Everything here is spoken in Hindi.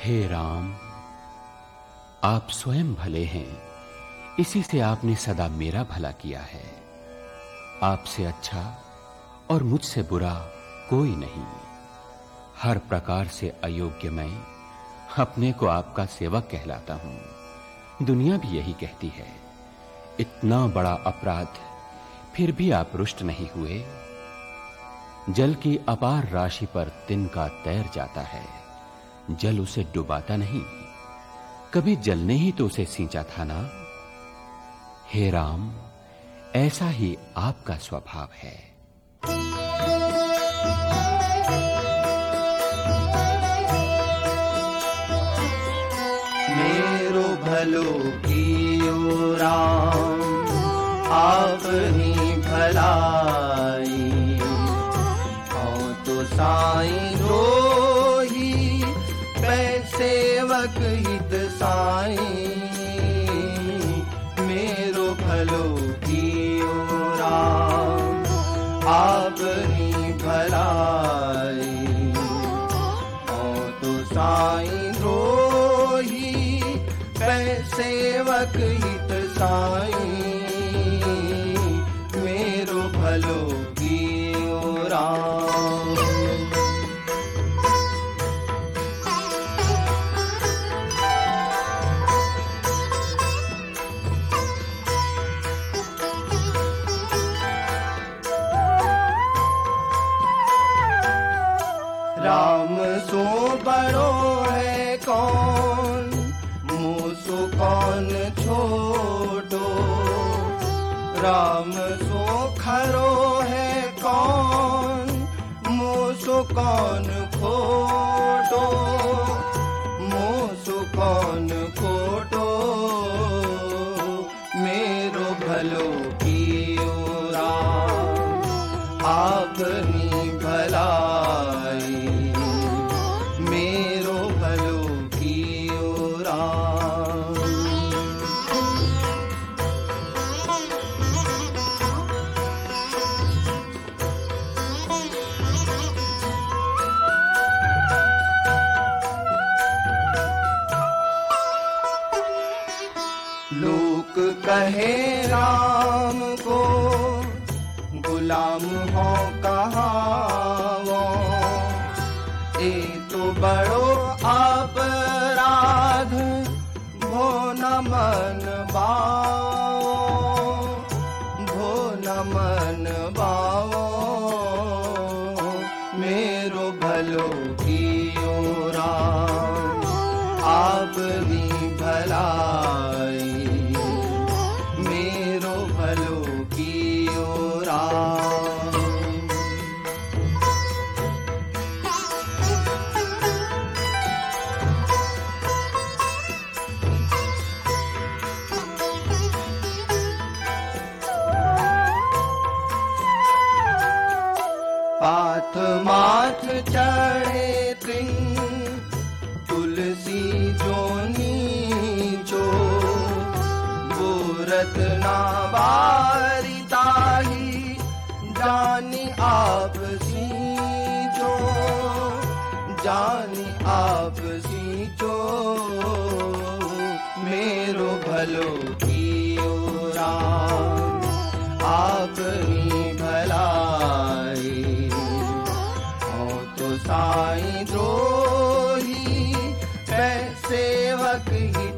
हे राम, आप स्वयं भले हैं, इसी से आपने सदा मेरा भला किया है। आपसे अच्छा और मुझसे बुरा कोई नहीं। हर प्रकार से अयोग्य मैं अपने को आपका सेवक कहलाता हूं। दुनिया भी यही कहती है। इतना बड़ा अपराध फिर भी आप रुष्ट नहीं हुए। जल की अपार राशि पर तिनका तैर जाता है, जल उसे डुबाता नहीं। कभी जल ने ही तो उसे सींचा था ना। हे राम, ऐसा ही आपका स्वभाव है। मेरो भलो कियो राम, आप ही भलाई। हो तो साईं द्रोही, सेवक हित साईं। मेरो भलो कियो राम, आप ही भलाई। हो तो साईं द्रोही, सेवक हित साईं। मेरो भलो कियो राम। राम सो बड़ो है कौन, मुझसो कौन छोटो। राम सो खरो है कौन, मुझसो कौन खोटो। मुझसो कौन खोटो, मेरो भलो कियो राम, आप ही भलाई। मेरो भलो कियो राम। लोक कहे राम को, गुलाम हो कहावो। ए तो बड़ो अपराध, भो न मन बाओ। भो न मन बाओ, मेरो भलो कियो राम, आप ही भलाई। मेरो भलो कियो राम। पाथ माथ चढ़े तिन, तुलसी जो नीचो। बोरत ना बारी ताही, जानी आप सींचो। जानी आप सींचो, मेरो भलो कियो राम, आप ही भलाई। हो तो साईं द्रोही, सेवक ही